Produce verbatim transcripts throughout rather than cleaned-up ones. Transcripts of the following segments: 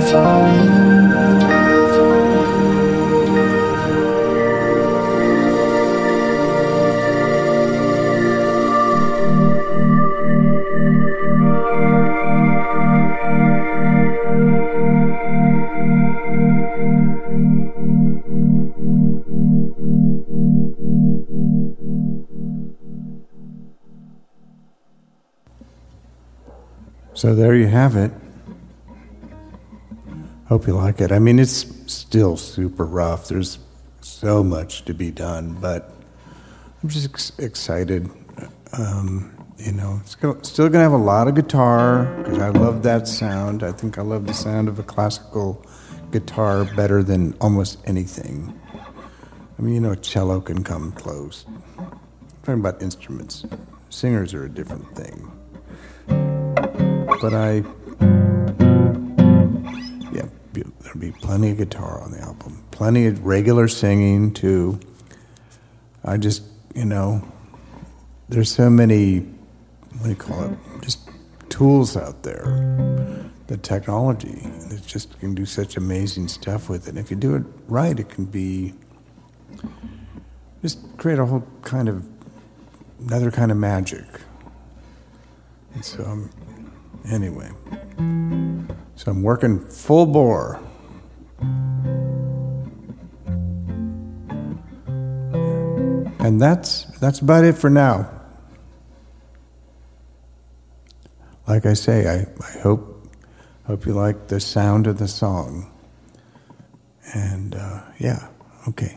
So there you have it. Hope you like it. I mean, it's still super rough. There's so much to be done, but I'm just ex- excited. Um, you know, it's go- still going to have a lot of guitar because I love that sound. I think I love the sound of a classical guitar better than almost anything. I mean, you know, a cello can come close. I'm talking about instruments. Singers are a different thing. But I, yeah, there'll be plenty of guitar on the album. Plenty of regular singing, too. I just, you know, there's so many, what do you call it, just tools out there. The technology, it just can do such amazing stuff with it. And if you do it right, it can be, just create a whole kind of, another kind of magic. And so, um, anyway, so I'm working full bore. And that's that's about it for now. Like I say, I, I hope hope you like the sound of the song. And uh, yeah, okay.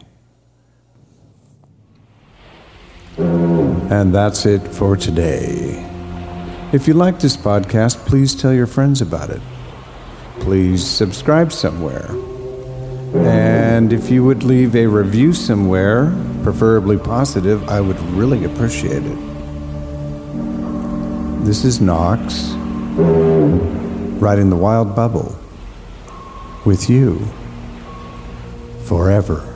And that's it for today. If you like this podcast, please tell your friends about it. Please subscribe somewhere. And if you would leave a review somewhere, preferably positive, I would really appreciate it. This is Knox, riding the wild bubble with you forever.